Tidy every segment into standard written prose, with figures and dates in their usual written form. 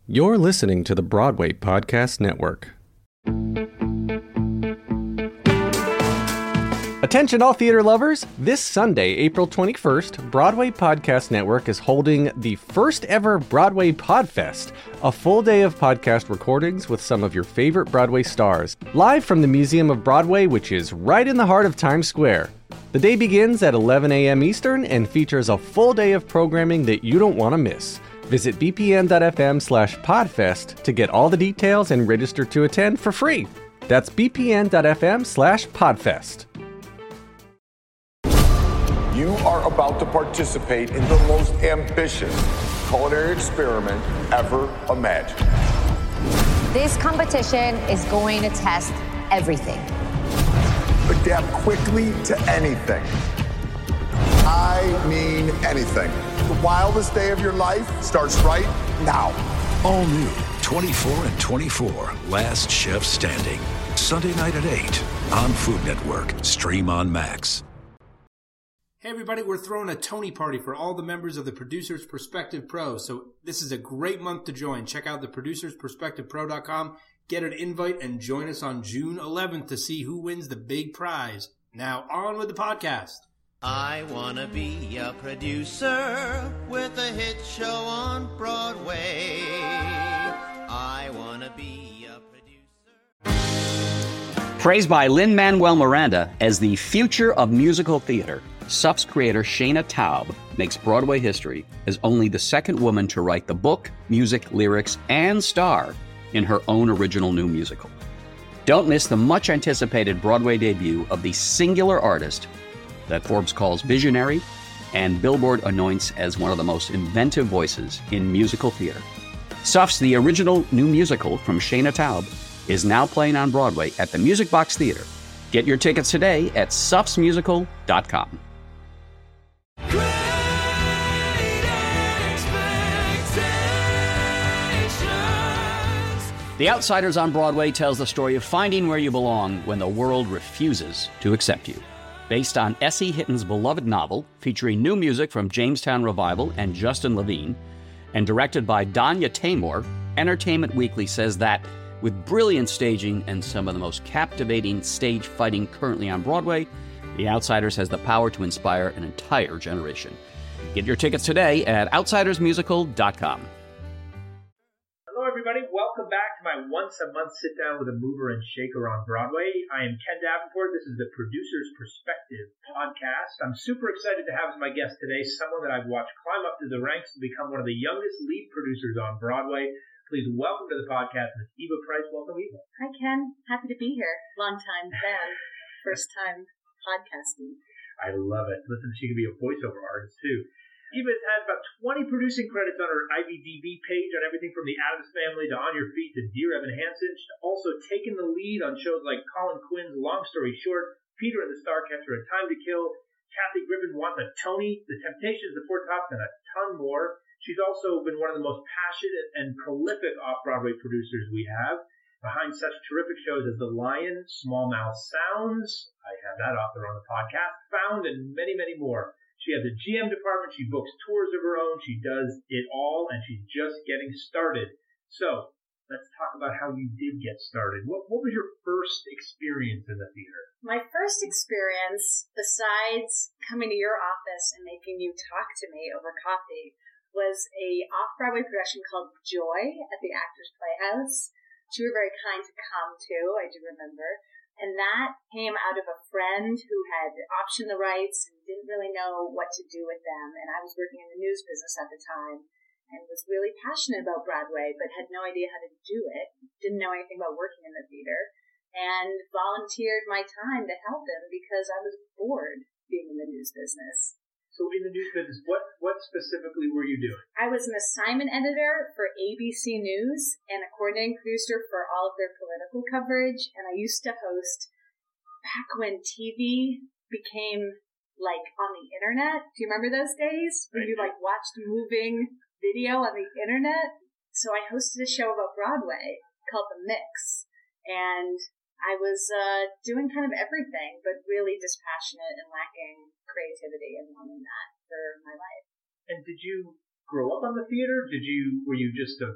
You're listening to the Broadway Podcast Network. Attention all theater lovers! This Sunday, April 21st, Broadway Podcast Network is holding the first ever Broadway Podfest, a full day of podcast recordings with some of your favorite Broadway stars, live from the Museum of Broadway, which is right in the heart of Times Square. The day begins at 11 a.m. Eastern and features a full day of programming that you don't want to miss. Visit bpn.fm/podfest to get all the details and register to attend for free. That's bpn.fm/podfest. You are about to participate in the most ambitious culinary experiment ever imagined. This competition is going to test everything. Adapt quickly to anything. I mean anything. The wildest day of your life starts right now. All new 24 and 24, Last Chef Standing. Sunday night at 8 on Food Network. Stream on Max. Hey everybody, we're throwing a Tony party for all the members of the Producers Perspective Pro. So this is a great month to join. Check out the producersperspectivepro.com. Get an invite and join us on June 11th to see who wins the big prize. Now on with the podcast. I wanna be a producer with a hit show on Broadway. I wanna be a producer. Praised by Lin-Manuel Miranda as the future of musical theater, SUF's creator Shana Taub makes Broadway history as only the second woman to write the book, music, lyrics, and star in her own original new musical. Don't miss the much-anticipated Broadway debut of the singular artist that Forbes calls visionary and Billboard anoints as one of the most inventive voices in musical theater. SUF's The Original New Musical from Shana Taub is now playing on Broadway at the Music Box Theater. Get your tickets today at sufsmusical.com. The Outsiders on Broadway tells the story of finding where you belong when the world refuses to accept you. Based on S.E. Hitton's beloved novel, featuring new music from Jamestown Revival and Justin Levine, and directed by Danya Taymor, Entertainment Weekly says that, with brilliant staging and some of the most captivating stage fighting currently on Broadway, The Outsiders has the power to inspire an entire generation. Get your tickets today at outsidersmusical.com. Hello, everybody. Welcome back to my once-a-month sit-down with a mover and shaker on Broadway. I am Ken Davenport. This is the Producer's Perspective podcast. I'm super excited to have as my guest today someone that I've watched climb up through the ranks to become one of the youngest lead producers on Broadway. Please welcome to the podcast, Ms. Eva Price. Welcome, Eva. Hi, Ken. Happy to be here. Long time fan. First time podcasting. I love it. Listen, she can be a voiceover artist, too. Eva has had about 20 producing credits on her IMDb page on everything from The Addams Family to On Your Feet to Dear Evan Hansen. She's also taken the lead on shows like Colin Quinn's Long Story Short, Peter and the Starcatcher, and Time to Kill. Kathy Griffin wants a Tony, The Temptations, The Four Tops, and a ton more. She's also been one of the most passionate and prolific off-Broadway producers we have. Behind such terrific shows as The Lion, Small Mouth Sounds, I have that author on the podcast, Found, and many, many more. She has a GM department. She books tours of her own. She does it all, and she's just getting started. So let's talk about how you did get started. What was your first experience in the theater? My first experience, besides coming to your office and making you talk to me over coffee, was a off-Broadway production called Joy at the Actors Playhouse. You were very kind to come to, I do remember. And that came out of a friend who had optioned the rights and didn't really know what to do with them. And I was working in the news business at the time and was really passionate about Broadway, but had no idea how to do it. Didn't know anything about working in the theater. And volunteered my time to help him because I was bored being in the news business. So in the news business, what specifically were you doing? I was an assignment editor for ABC News and a coordinating producer for all of their political coverage. And I used to host, back when TV became like on the internet. Do you remember those days when you like watched moving video on the internet? So I hosted a show about Broadway called The Mix. And I was doing kind of everything, but really dispassionate and lacking creativity and wanting that for my life. And did you grow up on the theater? Were you just a fan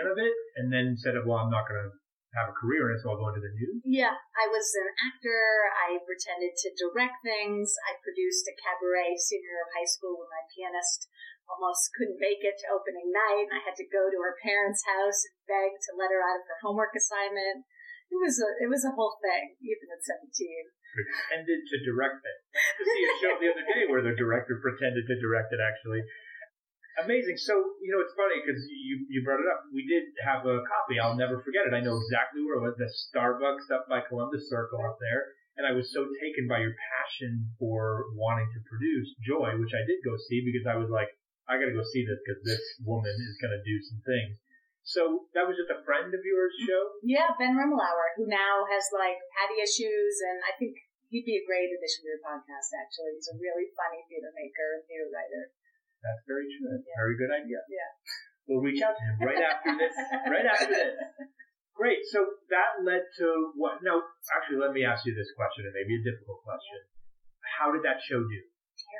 of it and then said, well, I'm not going to have a career in it, so I'll go into the news? Yeah, I was an actor. I pretended to direct things. I produced a cabaret senior year of high school when my pianist almost couldn't make it to opening night, and I had to go to her parents' house and beg to let her out of her homework assignment. It was a whole thing, even at 17. Pretended to direct it. I had to see a show the other day where the director pretended to direct it, actually. Amazing. So, it's funny because you brought it up. We did have a coffee. I'll never forget it. I know exactly where it was, the Starbucks up by Columbus Circle up there. And I was so taken by your passion for wanting to produce Joy, which I did go see because I was like, I got to go see this because this woman is going to do some things. So that was just a friend of yours show? Yeah, Ben Rimmelauer, who now has Patty Issues, and I think he'd be a great addition to your podcast, actually. He's a really funny theater maker and theater writer. That's very true. That's a very good idea. Yeah. We'll reach out to him right after this. Great. So that led to what? No, actually, let me ask you this question, and maybe a difficult question. How did that show do?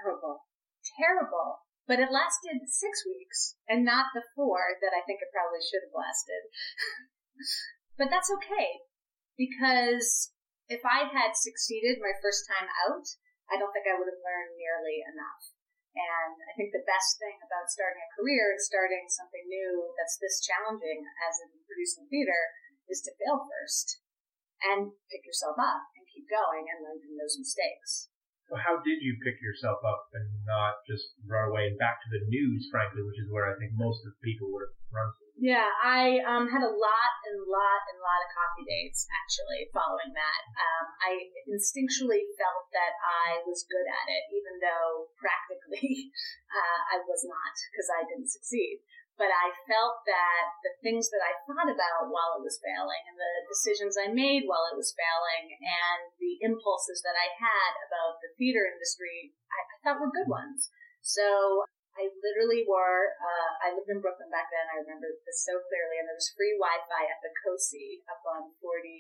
Terrible. But it lasted 6 weeks, and not the 4 that I think it probably should have lasted. But that's okay, because if I had succeeded my first time out, I don't think I would have learned nearly enough. And I think the best thing about starting a career and starting something new that's this challenging as in producing theater is to fail first and pick yourself up and keep going and learn from those mistakes. So how did you pick yourself up and not just run away back to the news, frankly, which is where I think most of the people would have run to? Yeah, I had a lot of coffee dates, actually, following that. I instinctually felt that I was good at it, even though practically I was not, because I didn't succeed. But I felt that the things that I thought about while it was failing and the decisions I made while it was failing and the impulses that I had about the theater industry, I thought were good ones. So I literally I lived in Brooklyn back then, I remember this so clearly, and there was free Wi-Fi at the COSI up on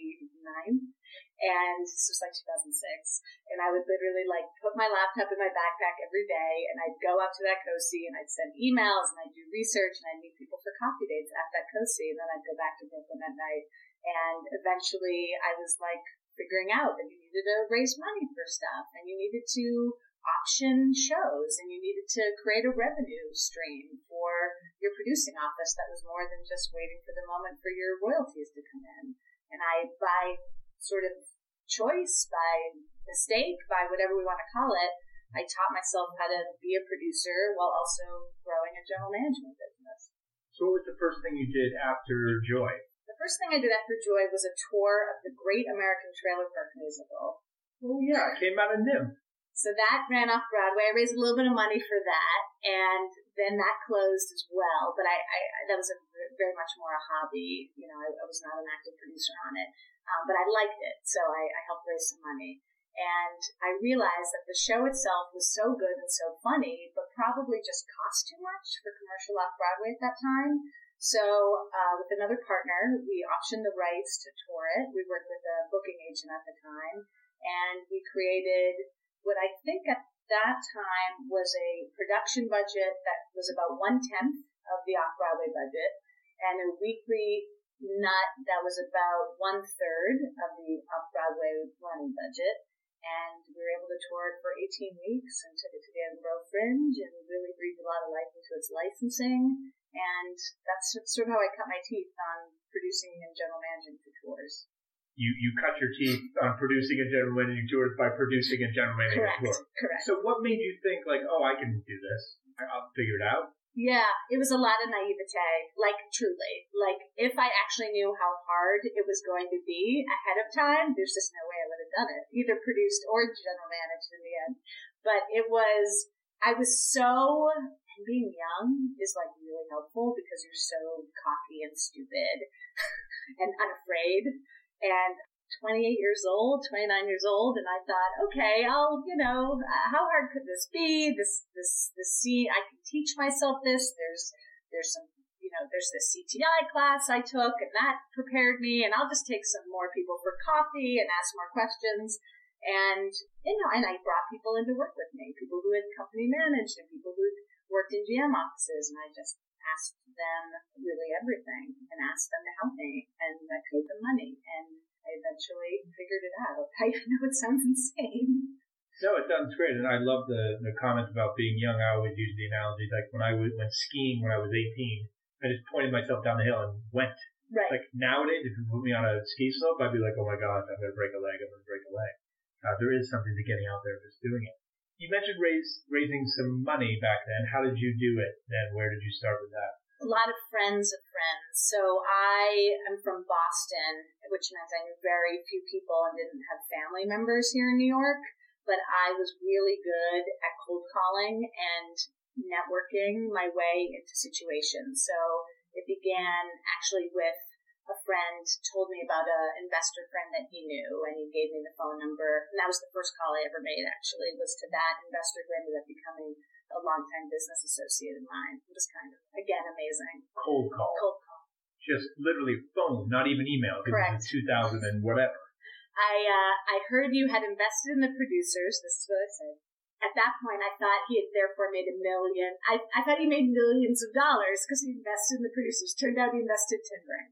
49, and this was 2006, and I would literally put my laptop in my backpack every day, and I'd go up to that COSI, and I'd send emails, and I'd do research, and I'd meet people for coffee dates at that COSI, and then I'd go back to Brooklyn at night, and eventually I was figuring out that you needed to raise money for stuff, and you needed to option shows, and you needed to create a revenue stream for your producing office that was more than just waiting for the moment for your royalties to come in. And I, by sort of choice, by mistake, by whatever we want to call it, I taught myself how to be a producer while also growing a general management business. So what was the first thing you did after Joy? The first thing I did after Joy was a tour of the Great American Trailer Park Musical. Oh yeah, it came out of NIM. So that ran off Broadway. I raised a little bit of money for that, and then that closed as well. But I that was very much more a hobby. I was not an active producer on it, but I liked it, so I helped raise some money. And I realized that the show itself was so good and so funny, but probably just cost too much for commercial off-Broadway at that time. So with another partner, we optioned the rights to tour it. We worked with a booking agent at the time, and we created what I think at that time was a production budget that was about 1/10 of the off-Broadway budget, and a weekly nut that was about 1/3 of the off-Broadway running budget. And we were able to tour it for 18 weeks and took it to the Edinburgh Fringe and really breathed a lot of life into its licensing. And that's sort of how I cut my teeth on producing and general managing for tours. You cut your teeth on producing and general managing tours by producing and general managing a tour. Correct. So what made you think I can do this? I'll figure it out. Yeah, it was a lot of naivete, truly. If I actually knew how hard it was going to be ahead of time, there's just no way I would have done it, either produced or general managed in the end. But and being young is really helpful because you're so cocky and stupid and unafraid. And 28 years old, 29 years old, and I thought, okay, how hard could this be? This scene, I can teach myself this. There's some, there's this CTI class I took, and that prepared me, and I'll just take some more people for coffee and ask more questions. And, and I brought people in to work with me, people who had company managed and people who worked in GM offices, and I just asked them really everything and asked them to help me, and I paid them money, and I eventually figured it out. I know it sounds insane. No, it sounds great, and I love the comment about being young. I always use the analogy, like when I went skiing when I was 18, I just pointed myself down the hill and went. Right. Like nowadays, if you put me on a ski slope, I'd be like, oh my God, I'm going to break a leg, there is something to getting out there and just doing it. You mentioned raising some money back then. How did you do it then? Where did you start with that? A lot of friends of friends. So I am from Boston, which meant I knew very few people and didn't have family members here in New York. But I was really good at cold calling and networking my way into situations. So it began actually with a friend told me about an investor friend that he knew, and he gave me the phone number. And that was the first call I ever made, actually, was to that investor who ended up becoming a longtime business associate of mine. It was kind of, again, amazing. Cold call. Just literally phone, not even email. Correct. It was in 2000 and whatever. I heard you had invested in the producers. This is what I said. At that point, I thought he had therefore made $1 million. I thought he made millions of dollars because he invested in the producers. Turned out he invested $10 grand.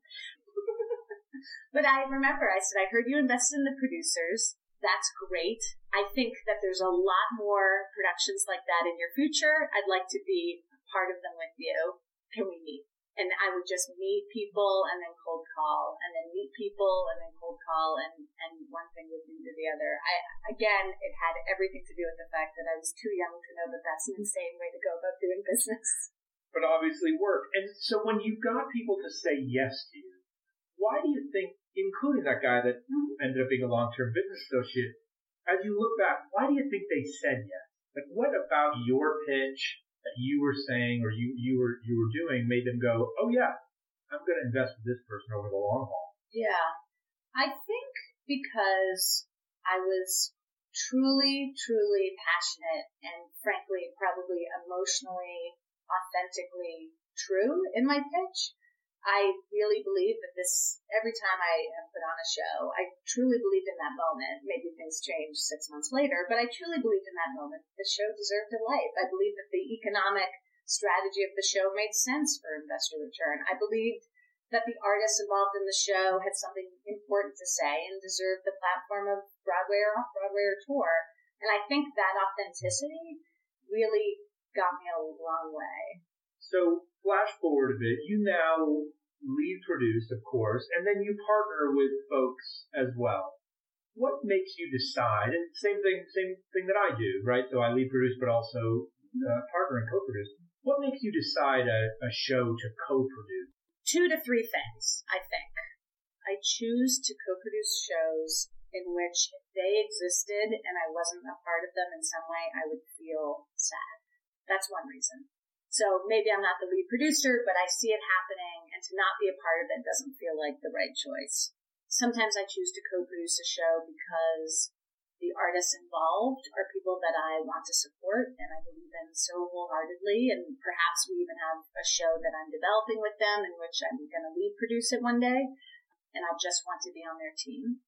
But I remember I said, I heard you invested in the producers. That's great. I think that there's a lot more productions like that in your future. I'd like to be a part of them with you. Can we meet? And I would just meet people and then cold call, and then meet people and then cold call, and one thing would lead to the other. Again, it had everything to do with the fact that I was too young to know that that's an insane way to go about doing business. But obviously worked. And so when you got people to say yes to you, why do you think, including that guy that ended up being a long-term business associate, as you look back, why do you think they said yes? Like, what about your pitch that you were saying or you were doing made them go, oh yeah, I'm going to invest with this person over the long haul? Yeah. I think because I was truly, truly passionate and frankly, probably emotionally, authentically true in my pitch. I really believe that every time I am put on a show, I truly believed in that moment. Maybe things changed 6 months later, but I truly believed in that moment the show deserved a life. I believed that the economic strategy of the show made sense for investor return. I believed that the artists involved in the show had something important to say and deserved the platform of Broadway or off-Broadway or tour. And I think that authenticity really got me a long way. So flash forward a bit, you now lead produce, of course, and then you partner with folks as well. What makes you decide, and same thing that I do, right? So I lead produce, but also partner and co-produce. What makes you decide a show to co-produce? 2 to 3 things, I think. I choose to co-produce shows in which if they existed and I wasn't a part of them in some way, I would feel sad. That's one reason. So maybe I'm not the lead producer, but I see it happening, and to not be a part of it doesn't feel like the right choice. Sometimes I choose to co-produce a show because the artists involved are people that I want to support and I believe in so wholeheartedly, and perhaps we even have a show that I'm developing with them in which I'm going to lead produce it one day, and I just want to be on their team.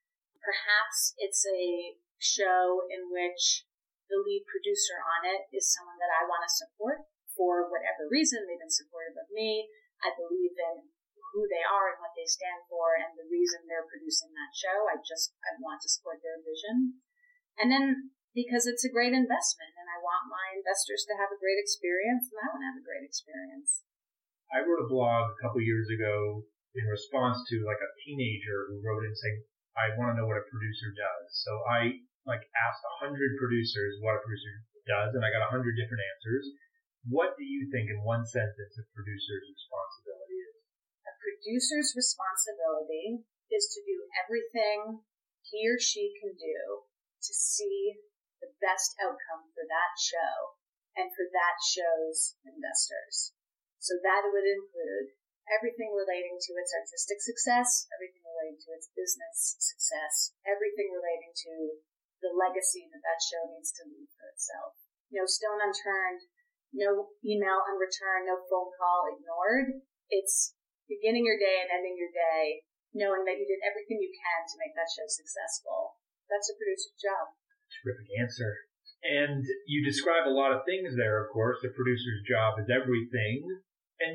Perhaps it's a show in which the lead producer on it is someone that I want to support. For whatever reason, they've been supportive of me. I believe in who they are and what they stand for and the reason they're producing that show. I want to support their vision. And then because it's a great investment and I want my investors to have a great experience and I want to have a great experience. I wrote a blog a couple years ago in response to like a teenager who wrote in saying, I want to know what a producer does. So I asked 100 producers what a producer does, and I got 100 different answers. What do you think, in one sentence, a producer's responsibility is? A producer's responsibility is to do everything he or she can do to see the best outcome for that show and for that show's investors. So that would include everything relating to its artistic success, everything relating to its business success, everything relating to the legacy that show needs to leave for itself. No stone unturned, no email unreturned, no phone call ignored. It's beginning your day and ending your day knowing that you did everything you can to make that show successful. That's a producer's job. Terrific answer. And you describe a lot of things there, of course. The producer's job is everything. And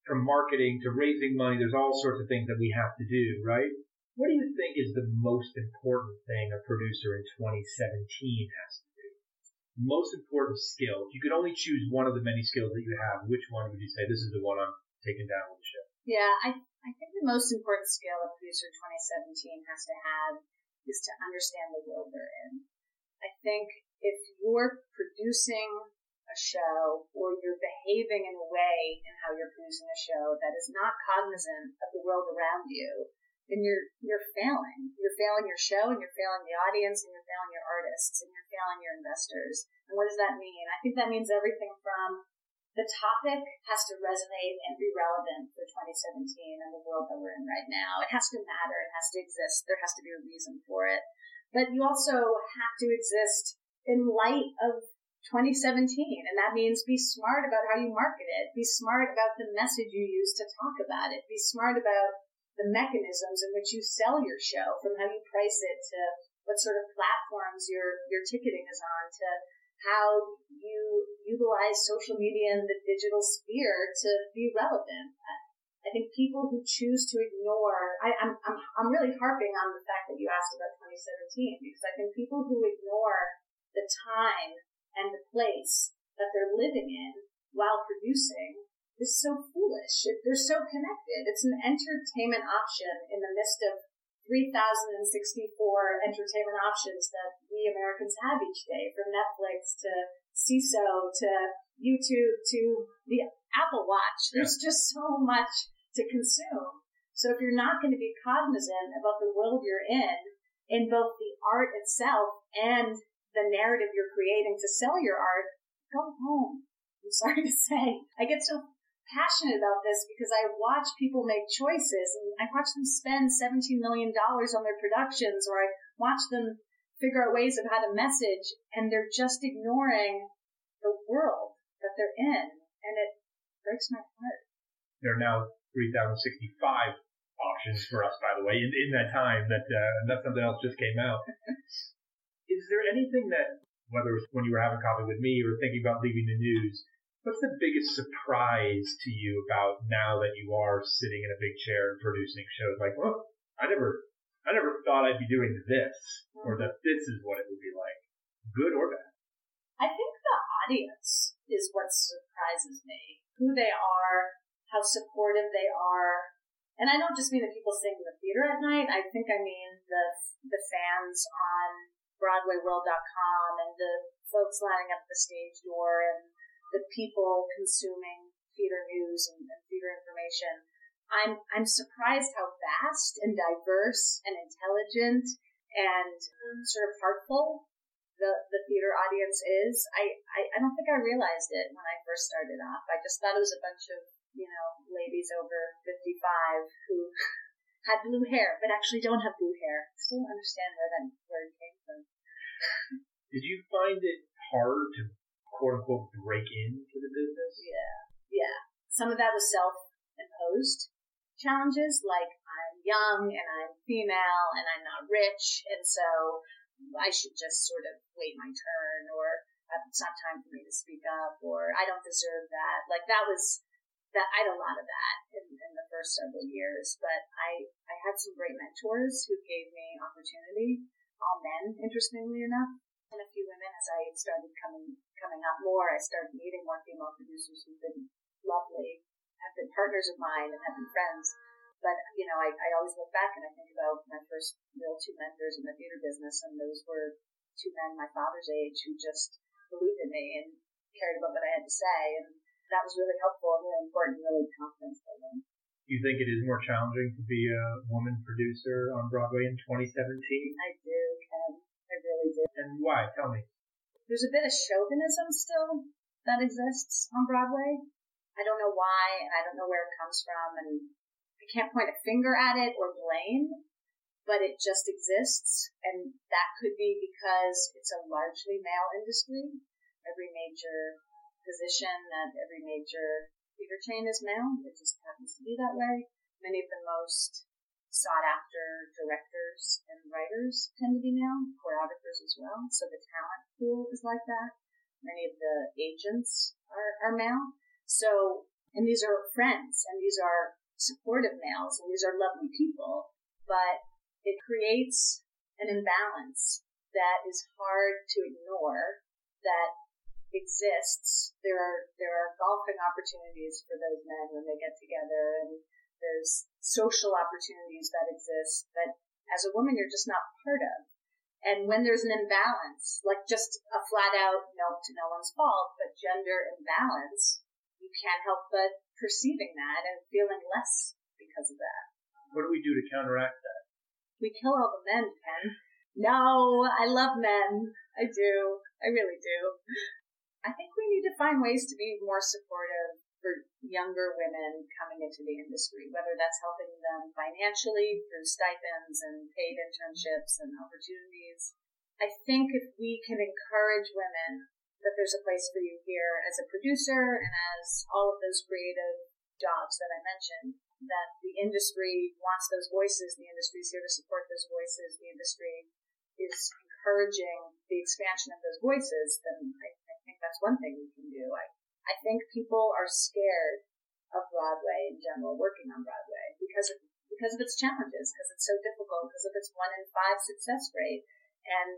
from marketing to raising money, there's all sorts of things that we have to do, right? What do you think is the most important thing a producer in 2017 has to do? Most important skill. If you could only choose one of the many skills that you have, which one would you say, this is the one I'm taking down with the ship? Yeah, I think the most important skill a producer 2017 has to have is to understand the world they're in. I think if you're producing a show or you're behaving in a way in how you're producing a show that is not cognizant of the world around you, then you're failing. You're failing your show, and you're failing the audience, and you're failing your artists, and you're failing your investors. And what does that mean? I think that means everything from the topic has to resonate and be relevant for 2017 and the world that we're in right now. It has to matter. It has to exist. There has to be a reason for it. But you also have to exist in light of 2017, and that means be smart about how you market it. Be smart about the message you use to talk about it. Be smart about the mechanisms in which you sell your show, from how you price it to what sort of platforms your ticketing is on, to how you utilize social media and the digital sphere to be relevant. I think people who choose to ignore, I'm really harping on the fact that you asked about 2017, because I think people who ignore the time and the place that they're living in while producing is so foolish. They're so connected. It's an entertainment option in the midst of 3,064 entertainment options that we Americans have each day, from Netflix to CISO to YouTube to the Apple Watch. There's just so much to consume. So if you're not going to be cognizant about the world you're in both the art itself and the narrative you're creating to sell your art, go home. I'm sorry to say. I get so passionate about this because I watch people make choices, and I watch them spend $17 million on their productions, or I watch them figure out ways of how to message, and they're just ignoring the world that they're in, and it breaks my heart. There are now 3,065 options for us, by the way, in that time that something else just came out. Is there anything that, whether it's when you were having coffee with me or thinking about leaving the news, what's the biggest surprise to you about now that you are sitting in a big chair and producing shows? Like, well, I never thought I'd be doing this, or that this is what it would be like, good or bad. I think the audience is what surprises me. Who they are, how supportive they are. And I don't just mean the people sitting in the theater at night. I think I mean the fans on BroadwayWorld.com and the folks lining up at the stage door and the people consuming theater news and theater information. I'm surprised how vast and diverse and intelligent and sort of heartful the theater audience is. I don't think I realized it when I first started off. I just thought it was a bunch of, ladies over 55 who had blue hair, but actually don't have blue hair. I still don't understand where it came from. Did you find it hard to, quote unquote, break into the business? Yeah. Some of that was self-imposed challenges, like I'm young and I'm female and I'm not rich, and so I should just sort of wait my turn, or it's not time for me to speak up, or I don't deserve that. Like that I had a lot of that in the first several years, but I had some great mentors who gave me opportunity, all men, interestingly enough, and a few women. As I started coming up more, I started meeting more female producers who've been lovely, have been partners of mine, and have been friends. But, I always look back and I think about my first real two mentors in the theater business, and those were two men my father's age who just believed in me and cared about what I had to say, and that was really helpful and really important, really confidence building. Do you think it is more challenging to be a woman producer on Broadway in 2017? I do, Ken. I really do. And why? Tell me. There's a bit of chauvinism still that exists on Broadway. I don't know why, and I don't know where it comes from, and I can't point a finger at it or blame, but it just exists, and that could be because it's a largely male industry. Every major position at every major theater chain is male. It just happens to be that way. Many of the most sought-after directors and writers tend to be male, choreographers as well, so the talent pool is like that. Many of the agents are male. So And these are friends, and these are supportive males, and these are lovely people. But it creates an imbalance that is hard to ignore, that exists. There are golfing opportunities for those men when they get together, and there's social opportunities that exist that as a woman you're just not part of. And when there's an imbalance, like just a flat out no to no one's fault, but gender imbalance, you can't help but perceiving that and feeling less because of that. What do we do to counteract that? We kill all the men, Ken. No, I love men. I do. I really do. I think we need to find ways to be more supportive for younger women coming into the industry, whether that's helping them financially through stipends and paid internships and opportunities. I think if we can encourage women that there's a place for you here as a producer and as all of those creative jobs that I mentioned, that the industry wants those voices, the industry is here to support those voices, the industry is encouraging the expansion of those voices, then I think that's one thing we can do. I think people are scared of Broadway in general, working on Broadway, because of its challenges, because it's so difficult, because of its 1 in 5 success rate. And,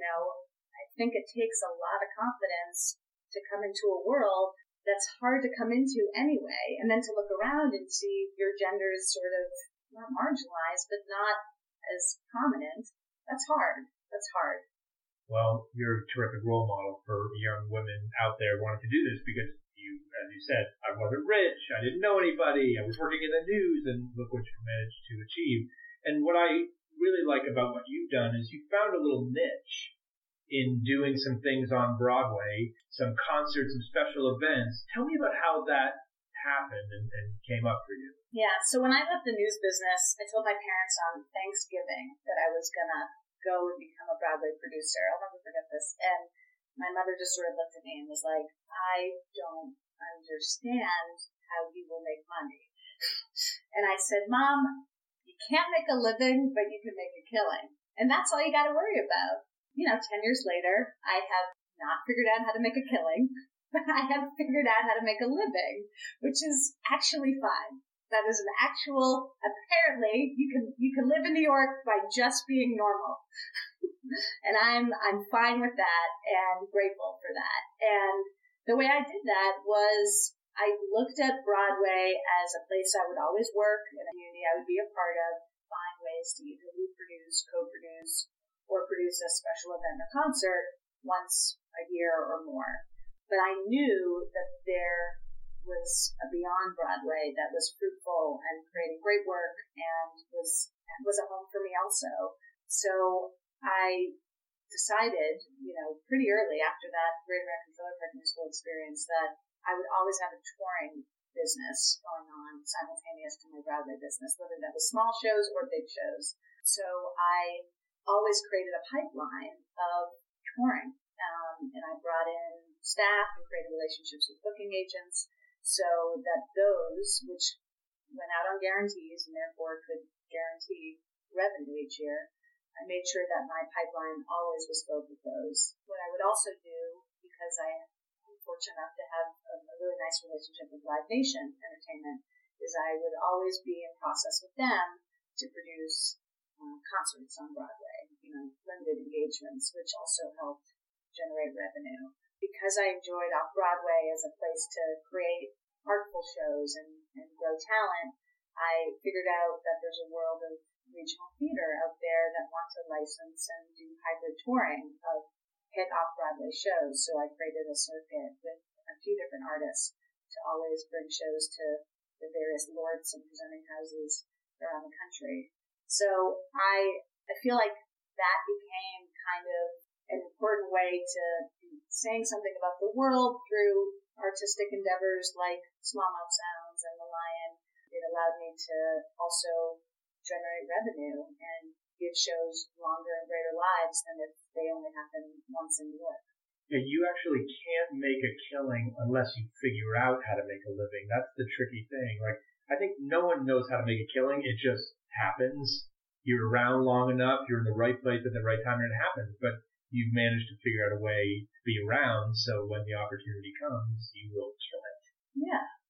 I think it takes a lot of confidence to come into a world that's hard to come into anyway, and then to look around and see your gender is sort of not marginalized, but not as prominent. That's hard. That's hard. Well, you're a terrific role model for young women out there wanting to do this because you, as you said, I wasn't rich, I didn't know anybody, I was working in the news, and look what you managed to achieve. And what I really like about what you've done is you found a little niche in doing some things on Broadway, some concerts, some special events. Tell me about how that happened and came up for you. Yeah, so when I left the news business, I told my parents on Thanksgiving that I was going to go and become a Broadway producer. I'll never forget this. And my mother just sort of looked at me and was like, I don't understand how you will make money. And I said, Mom, you can't make a living, but you can make a killing. And that's all you got to worry about. 10 years later, I have not figured out how to make a killing, but I have figured out how to make a living, which is actually fine. That is an actual, apparently, you can live in New York by just being normal. And I'm fine with that and grateful for that. And the way I did that was I looked at Broadway as a place I would always work, in a community I would be a part of, find ways to either reproduce, co-produce, or produce a special event or concert once a year or more. But I knew that there was a beyond Broadway that was fruitful and creating great work and was a home for me also. So I decided, pretty early after that Great American Philharmonic Musical experience that I would always have a touring business going on simultaneous to my Broadway business, whether that was small shows or big shows. So I always created a pipeline of touring, and I brought in staff and created relationships with booking agents so that those, which went out on guarantees and therefore could guarantee revenue each year, I made sure that my pipeline always was filled with those. What I would also do, because I am fortunate enough to have a really nice relationship with Live Nation Entertainment, is I would always be in process with them to produce concerts on Broadway, limited engagements, which also helped generate revenue. Because I enjoyed Off-Broadway as a place to create artful shows and grow talent, I figured out that there's a world of regional theater out there that want to license and do hybrid touring of hit Off-Broadway shows. So I created a circuit with a few different artists to always bring shows to the various lords and presenting houses around the country. So I feel like that became kind of an important way to be saying something about the world through artistic endeavors like Smallmouth Sounds and The Lion. It allowed me to also generate revenue and give shows longer and greater lives than if they only happen once in New York. Yeah, you actually can't make a killing unless you figure out how to make a living. That's the tricky thing. Like, I think no one knows how to make a killing. It just happens. You're around long enough, you're in the right place at the right time, and it happens. But you've managed to figure out a way to be around, so when the opportunity comes, you will kill it. Yeah.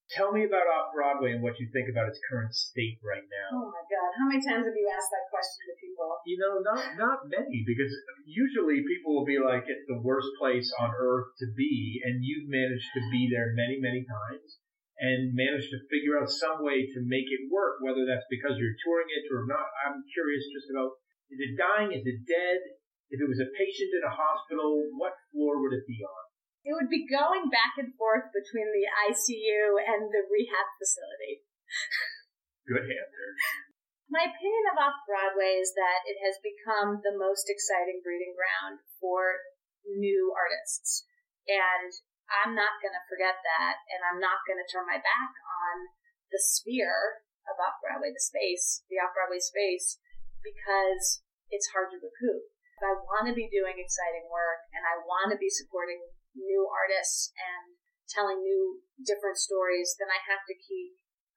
Tell me about Off-Broadway and what you think about its current state right now. Oh my God. How many times have you asked that question to people? You know, not many, because usually people will be like, it's the worst place on earth to be, and you've managed to be there many, many times and managed to figure out some way to make it work, whether that's because you're touring it or not. I'm curious just about, is it dying? Is it dead? If it was a patient in a hospital, what floor would it be on? It would be going back and forth between the ICU and the rehab facility. Good answer. My opinion of Off-Broadway is that it has become the most exciting breeding ground for new artists. And I'm not going to forget that, and I'm not going to turn my back on the sphere of Off-Broadway, the Off-Broadway space, because it's hard to recoup. If I want to be doing exciting work, and I want to be supporting new artists and telling new different stories, then I have to keep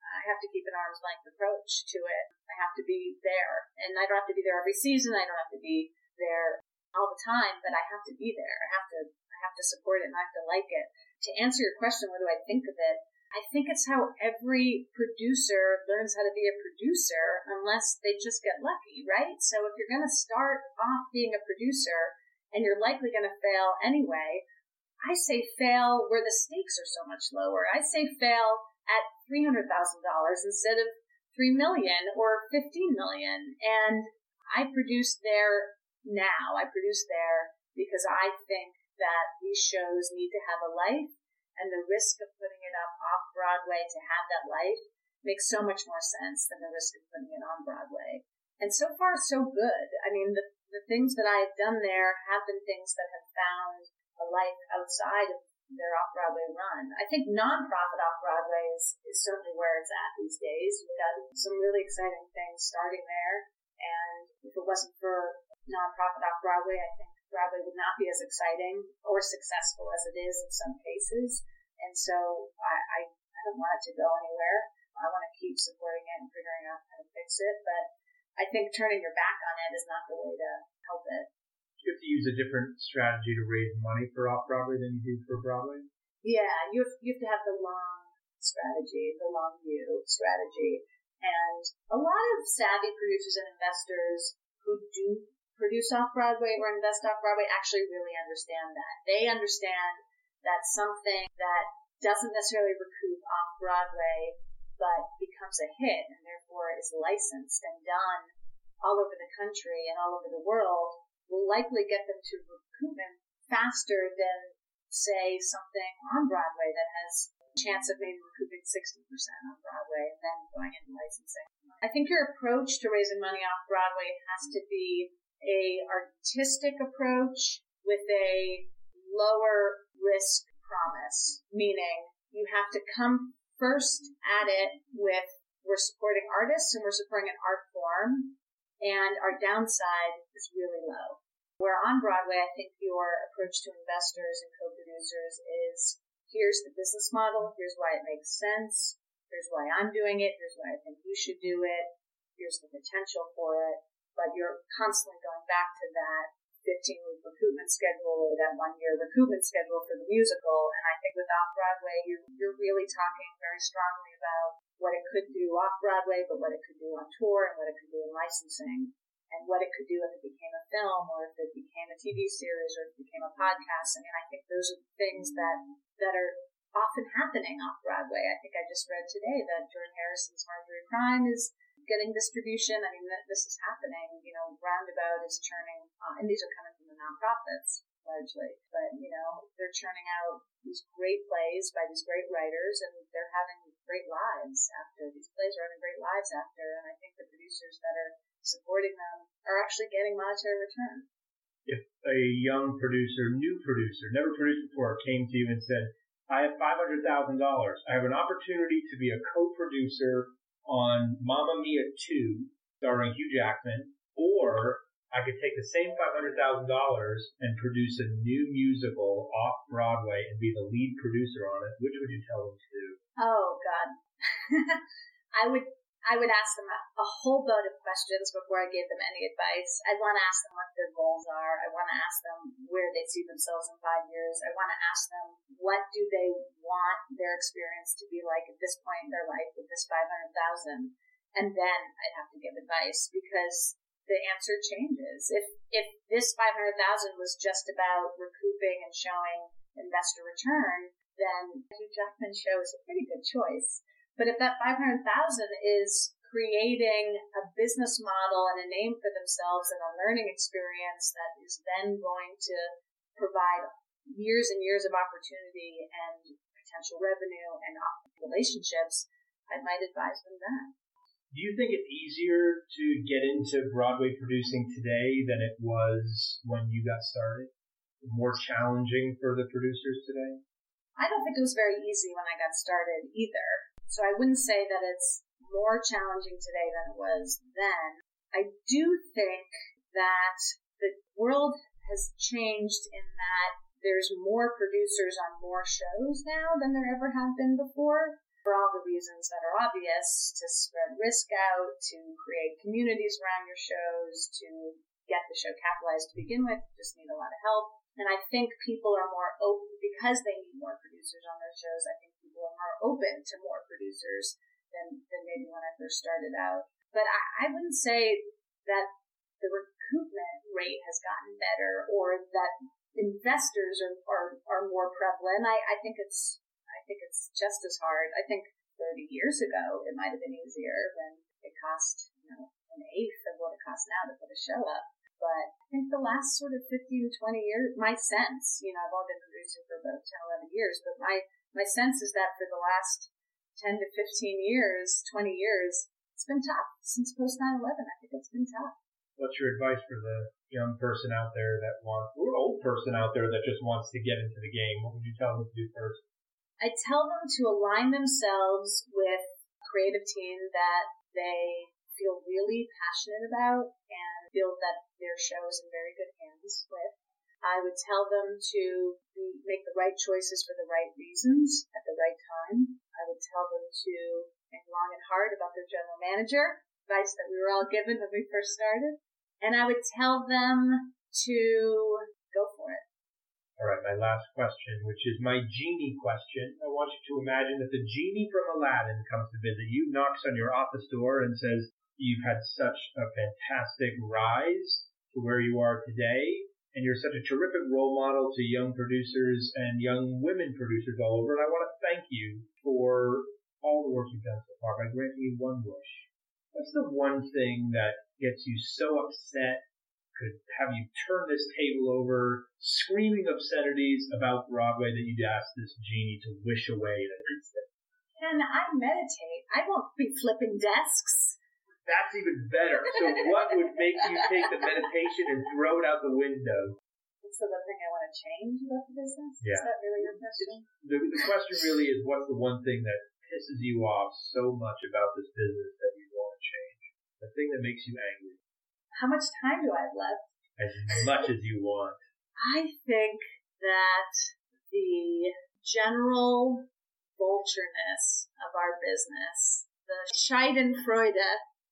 an arm's length approach to it. I have to be there, and I don't have to be there every season. I don't have to be there all the time, but I have to be there. I have to support it, and I have to like it. To answer your question, what do I think of it? I think it's how every producer learns how to be a producer, unless they just get lucky, right? So if you're going to start off being a producer, and you're likely going to fail anyway, I say fail where the stakes are so much lower. I say fail at $300,000 instead of $3 million or $15 million. And I produce there now. I produce there because I think that these shows need to have a life, and the risk of putting it up off Broadway to have that life makes so much more sense than the risk of putting it on Broadway. And so far, so good. I mean, the things that I've done there have been things that have found a life outside of their off-Broadway run. I think nonprofit off-Broadway is certainly where it's at these days. We've got some really exciting things starting there, and if it wasn't for nonprofit off-Broadway, I think Broadway would not be as exciting or successful as it is in some cases. And so I don't want it to go anywhere. I want to keep supporting it and figuring out how to fix it, but I think turning your back on it is not the way to help it. You have to use a different strategy to raise money for Off-Broadway than you do for Broadway? Yeah, you have to have the long strategy, the long view strategy. And a lot of savvy producers and investors who do produce Off-Broadway or invest Off-Broadway actually really understand that. They understand that something that doesn't necessarily recoup Off-Broadway but becomes a hit and therefore is licensed and done all over the country and all over the world will likely get them to recoupment faster than, say, something on Broadway that has a chance of maybe recouping 60% on Broadway and then going into licensing. I think your approach to raising money off Broadway has to be a artistic approach with a lower risk promise, meaning you have to come first at it with, we're supporting artists and we're supporting an art form, and our downside is really low. Where on Broadway, I think your approach to investors and co-producers is, here's the business model, here's why it makes sense, here's why I'm doing it, here's why I think you should do it, here's the potential for it, but you're constantly going back to that 15-week recoupment schedule or that 1-year recoupment schedule for the musical. And I think with Off-Broadway, you're really talking very strongly about what it could do off-Broadway, but what it could do on tour and what it could do in licensing, and what it could do if it became a film or if it became a TV series or if it became a podcast. I mean, I think those are things that are often happening off-Broadway. I think I just read today that Jordan Harrison's Marjorie Crime is getting distribution. I mean, this is happening. You know, Roundabout is churning, and these are coming from the nonprofits largely, but, you know, they're churning out these great plays by these great writers, and they're having great lives after. These plays are having great lives after, and I think the producers that are supporting them are actually getting monetary return. If a young producer, new producer, never produced before, came to you and said, I have $500,000. I have an opportunity to be a co-producer on Mamma Mia 2, starring Hugh Jackman, or I could take the same $500,000 and produce a new musical off Broadway and be the lead producer on it. Which would you tell them to do? Oh, God. I would ask them a whole boat of questions before I gave them any advice. I want to ask them what their goals are. I want to ask them where they see themselves in 5 years. I want to ask them what do they want their experience to be like at this point in their life with this 500,000. And then I'd have to give advice because the answer changes. If this 500,000 was just about recouping and showing investor return, then the Hugh Jackman show is a pretty good choice. But if that 500,000 is creating a business model and a name for themselves and a learning experience that is then going to provide years and years of opportunity and potential revenue and relationships, I might advise them that. Do you think it's easier to get into Broadway producing today than it was when you got started? More challenging for the producers today? I don't think it was very easy when I got started either. So I wouldn't say that it's more challenging today than it was then. I do think that the world has changed in that there's more producers on more shows now than there ever have been before, for all the reasons that are obvious, to spread risk out, to create communities around your shows, to get the show capitalized to begin with, just need a lot of help. And I think people are more open, because they need more producers on their shows, I think people are more open to more producers than maybe when I first started out. But I wouldn't say that the recoupment rate has gotten better or that investors are more prevalent. I think it's just as hard. I think 30 years ago it might have been easier when it cost, an eighth of what it costs now to put a show up. But I think the last sort of 15 to 20 years, my sense, I've only been producing for about 10, 11 years, but my sense is that for the last 10 to 15 years, 20 years, it's been tough. Since post 9/11, I think it's been tough. What's your advice for the young person out there or old person out there that just wants to get into the game? What would you tell them to do first? I tell them to align themselves with a creative team that they feel really passionate about and feel that their show is in very good hands with. I would tell them to make the right choices for the right reasons at the right time. I would tell them to think long and hard about their general manager, advice that we were all given when we first started. And I would tell them to go for it. All right, my last question, which is my genie question. I want you to imagine that the genie from Aladdin comes to visit you, knocks on your office door and says, "You've had such a fantastic rise to where you are today, and you're such a terrific role model to young producers and young women producers all over, and I want to thank you for all the work you've done so far by granting you one wish." What's the one thing that gets you so upset, could have you turn this table over, screaming obscenities about Broadway, that you'd ask this genie to wish away in an instant? Can I meditate? I won't be flipping desks. That's even better. So what would make you take the meditation and throw it out the window? What's the one thing I want to change about the business? Yeah. Is that really your question? The question really is, what's the one thing that pisses you off so much about this business that you want to change? The thing that makes you angry? How much time do I have left? As much as you want. I think that the general vultureness of our business, the schadenfreude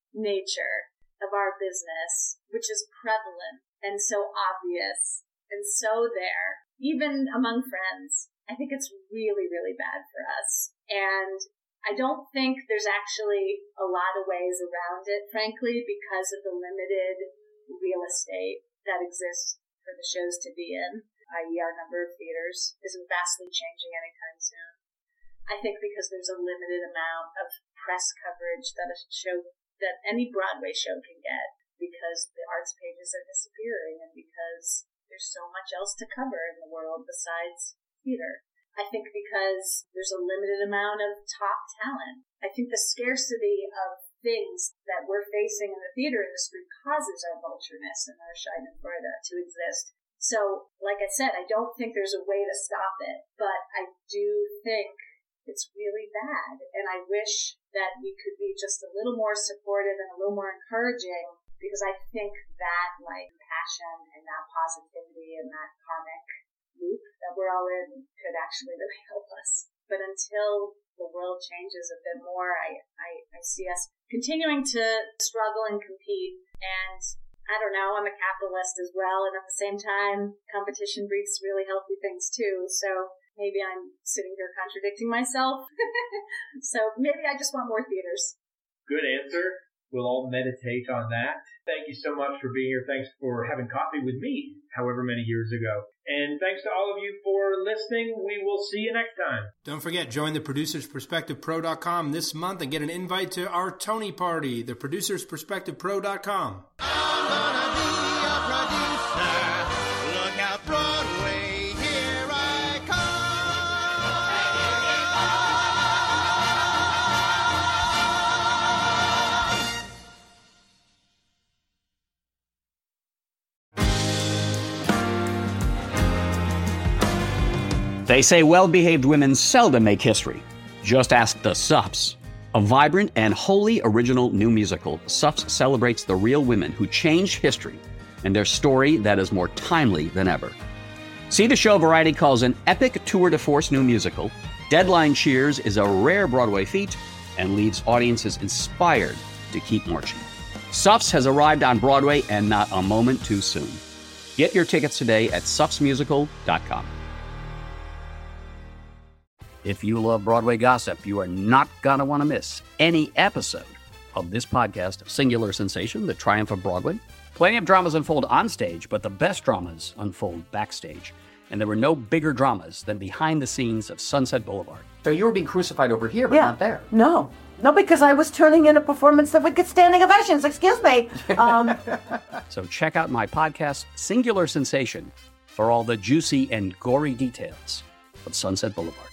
nature of our business, which is prevalent and so obvious and so there, even among friends, I think it's really, really bad for us. And I don't think there's actually a lot of ways around it, frankly, because of the limited real estate that exists for the shows to be in, i.e. our number of theaters isn't vastly changing anytime soon. I think because there's a limited amount of press coverage that any Broadway show can get, because the arts pages are disappearing and because there's so much else to cover in the world besides theater. I think because there's a limited amount of top talent. I think the scarcity of things that we're facing in the theater industry causes our vultureness and our schadenfreude to exist. So, like I said, I don't think there's a way to stop it, but I do think it's really bad, and I wish that we could be just a little more supportive and a little more encouraging, because I think that passion and that positivity and that karmic loop that we're all in could actually really help us. But until the world changes a bit more, I see us continuing to struggle and compete. And I don't know, I'm a capitalist as well. And at the same time, competition breeds really healthy things too. So maybe I'm sitting here contradicting myself. So maybe I just want more theaters. Good answer. We'll all meditate on that. Thank you so much for being here. Thanks for having coffee with me however many years ago. And thanks to all of you for listening. We will see you next time. Don't forget, join the ProducersPerspectivePro.com this month and get an invite to our Tony Party, the ProducersPerspectivePro.com. I'm gonna be a producer. Look out, Broadway, here I They say well-behaved women seldom make history. Just ask the Suffs. A vibrant and wholly original new musical, Suffs celebrates the real women who changed history and their story that is more timely than ever. See the show Variety calls an epic tour de force new musical. Deadline cheers is a rare Broadway feat and leaves audiences inspired to keep marching. Suffs has arrived on Broadway and not a moment too soon. Get your tickets today at suffsmusical.com. If you love Broadway gossip, you are not going to want to miss any episode of this podcast, Singular Sensation, The Triumph of Broadway. Plenty of dramas unfold on stage, but the best dramas unfold backstage. And there were no bigger dramas than behind the scenes of Sunset Boulevard. So you were being crucified over here, but not there. No, because I was turning in a performance that would get standing ovations. Excuse me. So check out my podcast, Singular Sensation, for all the juicy and gory details of Sunset Boulevard.